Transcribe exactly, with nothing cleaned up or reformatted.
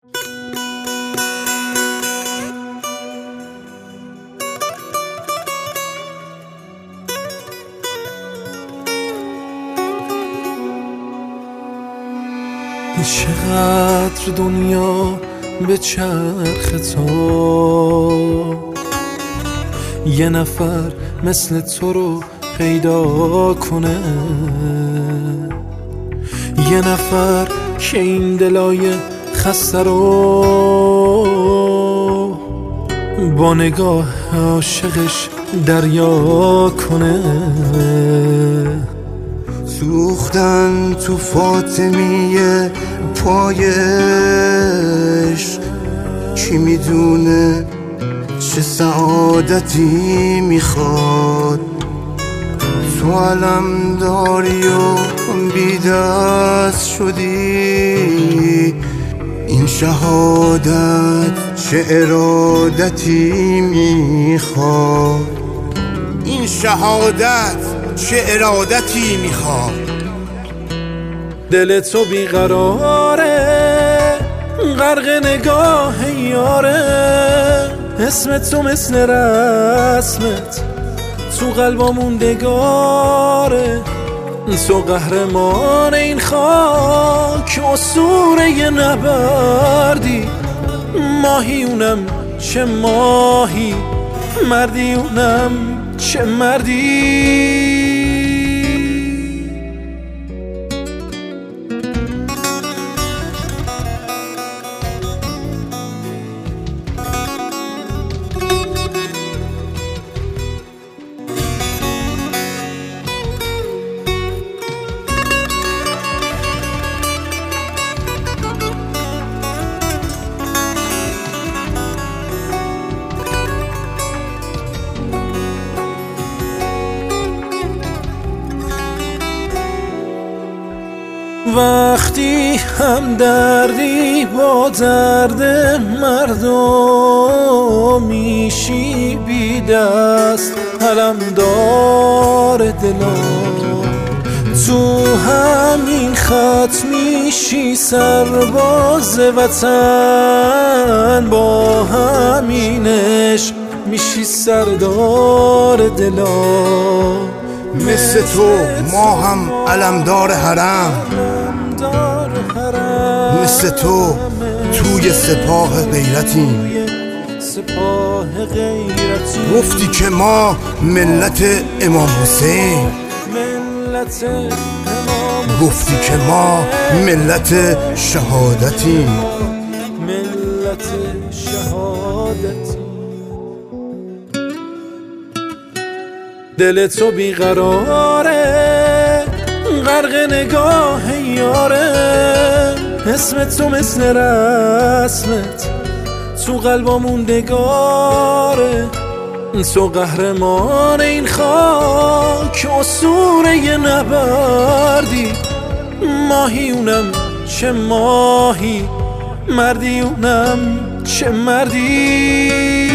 چقدر دنیا به چرخ تو، یه نفر مثل تو رو پیدا کنه، یه نفر که این دلای خسته رو با نگاه عاشقش دریا کنه. سوختن تو فاطمیه پایش، کی میدونه چه سعادتی میخواد. تو علم داری و بی دست شدی، این شهادت چه ارادتی میخواد. این شهادت چه ارادتی میخواد. دل تو بیقراره، غرق نگاه یاره، اسم تو مثل رسمت تو قلبا موندگاره. تو قهرمان این خاک، اسطوره نبردی، ماهی اونم چه ماهی، مردی اونم چه مردی. وقتی هم دردی با درد مردم میشی، بی دست علم دار دلم، تو همین خط میشی سرباز وطن، با همینش میشی سردار دلم. مثل تو ما هم علمدار حرم، مثل تو توی سپاه غیرتیم. گفتی که ما ملت امام حسین، گفتی که ما ملت شهادتیم. ملت شهادتیم. دل تو بیقراره، غرق نگاه یاره، اسم تو مثل رسمت تو قلبا موندگاره. تو قهرمان این خاک، اسطوره نبردی، ماهی اونم چه ماهی، مردی اونم چه مردی.